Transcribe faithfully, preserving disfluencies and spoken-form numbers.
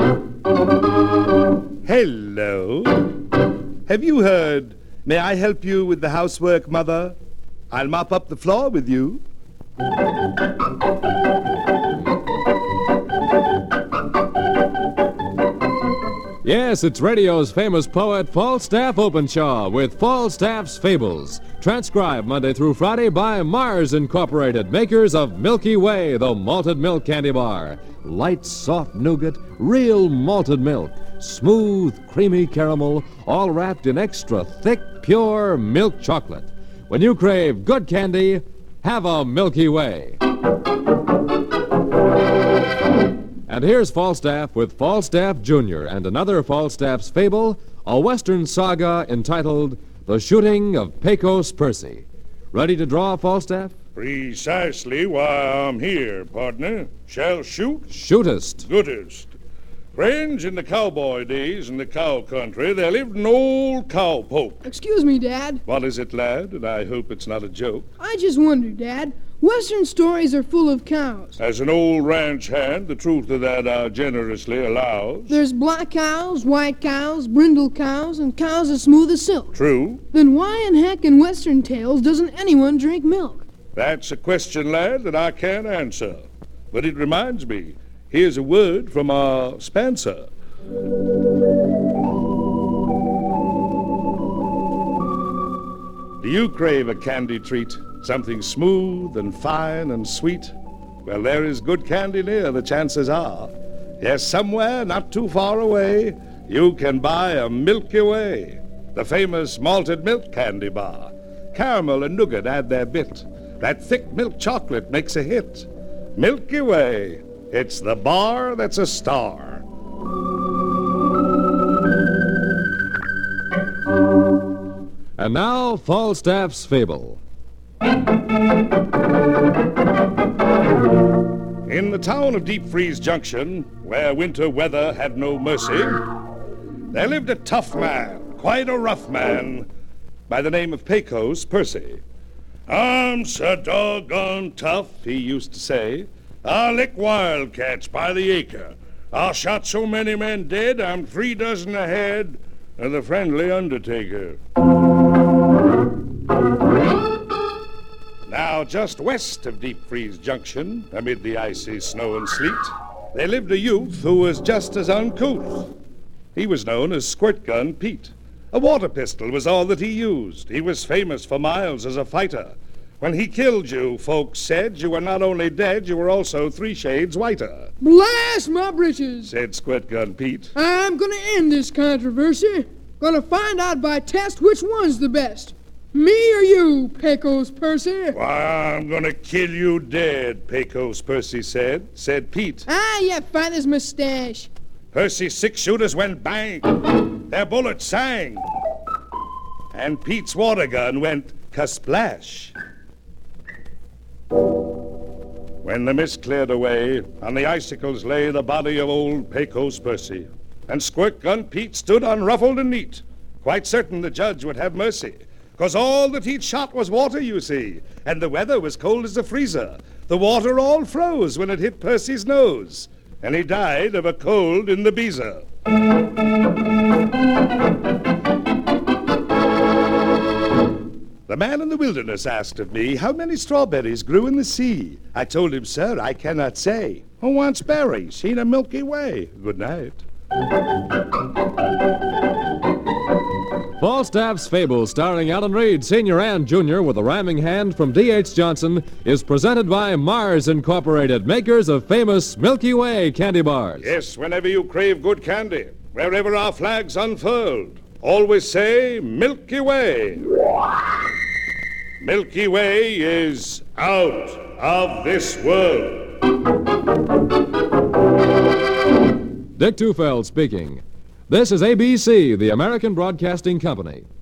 Hello. Have you heard, may I help you with the housework, Mother? I'll mop up the floor with you. Yes, it's radio's famous poet, Falstaff Openshaw, with Falstaff's Fables. Transcribed Monday through Friday by Mars Incorporated, makers of Milky Way, the malted milk candy bar. Light, soft nougat, real malted milk. Smooth, creamy caramel, all wrapped in extra thick, pure milk chocolate. When you crave good candy, have a Milky Way. And here's Falstaff with Falstaff Junior and another Falstaff's Fable, a Western saga entitled The Shooting of Pecos Percy. Ready to draw, Falstaff? Precisely why I'm here, partner. Shall shoot? Shootest. Goodest. Friends, in the cowboy days in the cow country, there lived an old cowpoke. Excuse me, Dad. What is it, lad? And I hope it's not a joke. I just wonder, Dad. Western stories are full of cows. As an old ranch hand, the truth of that I generously allows. There's black cows, white cows, brindle cows, and cows as smooth as silk. True. Then why in heck in Western tales doesn't anyone drink milk? That's a question, lad, that I can't answer. But it reminds me, here's a word from our Spencer. Do you crave a candy treat? Something smooth and fine and sweet? Well, there is good candy near, the chances are. Yes, somewhere not too far away, you can buy a Milky Way, the famous malted milk candy bar. Caramel and nougat add their bit. That thick milk chocolate makes a hit. Milky Way, it's the bar that's a star. And now, Falstaff's Fable. In the town of Deep Freeze Junction, where winter weather had no mercy, there lived a tough man, quite a rough man, by the name of Pecos Percy. I'm so doggone tough, he used to say. I lick wildcats by the acre. I shot so many men dead, I'm three dozen ahead of the friendly Undertaker. Now, just west of Deep Freeze Junction, amid the icy snow and sleet, there lived a youth who was just as uncouth. He was known as Squirt Gun Pete. A water pistol was all that he used. He was famous for miles as a fighter. When he killed you, folks said you were not only dead, you were also three shades whiter. Blast my britches! Said Squirt Gun Pete. I'm gonna end this controversy. Gonna find out by test which one's the best. Me or you, Pecos Percy? Why, I'm gonna kill you dead, Pecos Percy said, said Pete. Ah, you father's mustache. Percy's six-shooters went bang. Their bullets sang. And Pete's water gun went ka-splash. When the mist cleared away, on the icicles lay the body of old Pecos Percy. And Squirt Gun Pete stood unruffled and neat, quite certain the judge would have mercy. 'Cause all that he'd shot was water, you see, and the weather was cold as a freezer. The water all froze when it hit Percy's nose, and he died of a cold in the beezer. The man in the wilderness asked of me how many strawberries grew in the sea. I told him, sir, I cannot say. Who wants berries? Seen a Milky Way. Good night. Falstaff's Fable, starring Alan Reed, Senior and Junior, with a rhyming hand from D H Johnson, is presented by Mars Incorporated, makers of famous Milky Way candy bars. Yes, whenever you crave good candy, wherever our flag's unfurled, always say Milky Way. Milky Way is out of this world. Dick Tufeld speaking. This is A B C, the American Broadcasting Company.